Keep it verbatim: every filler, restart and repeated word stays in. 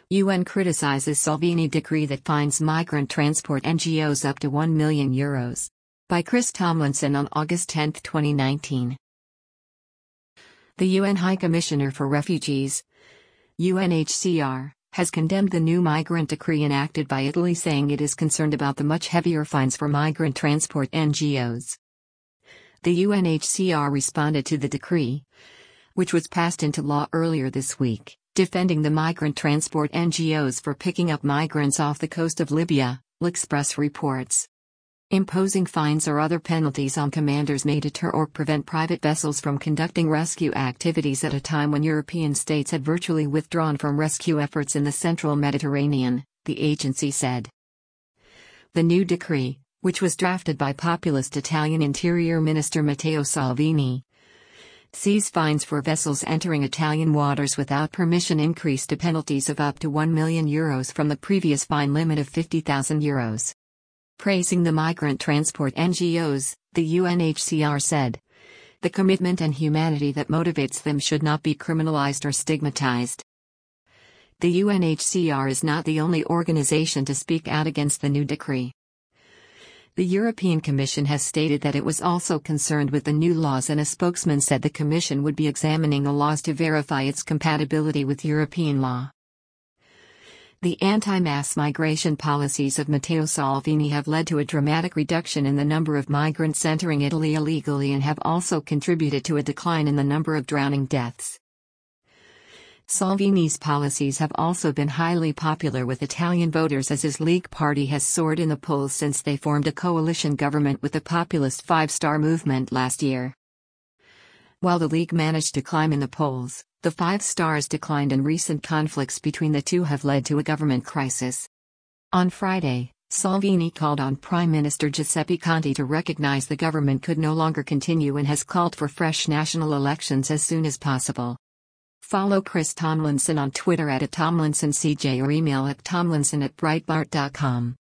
U N criticizes Salvini decree that fines migrant transport N G Os up to one million euros. By Chris Tomlinson on August tenth, twenty nineteen. The U N High Commissioner for Refugees, U N H C R, has condemned the new migrant decree enacted by Italy, saying it is concerned about the much heavier fines for migrant transport N G Os. The U N H C R responded to the decree, which was passed into law earlier this week, defending the migrant transport N G Os for picking up migrants off the coast of Libya, L'Express reports. Imposing fines or other penalties on commanders may deter or prevent private vessels from conducting rescue activities at a time when European states had virtually withdrawn from rescue efforts in the central Mediterranean, the agency said. The new decree, which was drafted by populist Italian Interior Minister Matteo Salvini, sees fines for vessels entering Italian waters without permission increased to penalties of up to one million euros from the previous fine limit of fifty thousand euros. Praising the migrant transport N G Os, the U N H C R said, "The commitment and humanity that motivates them should not be criminalized or stigmatized." The U N H C R is not the only organization to speak out against the new decree. The European Commission has stated that it was also concerned with the new laws, and a spokesman said the Commission would be examining the laws to verify its compatibility with European law. The anti-mass migration policies of Matteo Salvini have led to a dramatic reduction in the number of migrants entering Italy illegally and have also contributed to a decline in the number of drowning deaths. Salvini's policies have also been highly popular with Italian voters, as his League party has soared in the polls since they formed a coalition government with the populist Five Star Movement last year. While the League managed to climb in the polls, the Five Stars declined, and recent conflicts between the two have led to a government crisis. On Friday, Salvini called on Prime Minister Giuseppe Conte to recognize the government could no longer continue and has called for fresh national elections as soon as possible. Follow Chris Tomlinson on Twitter at Tomlinson C J or email at tomlinson at breitbart dot com.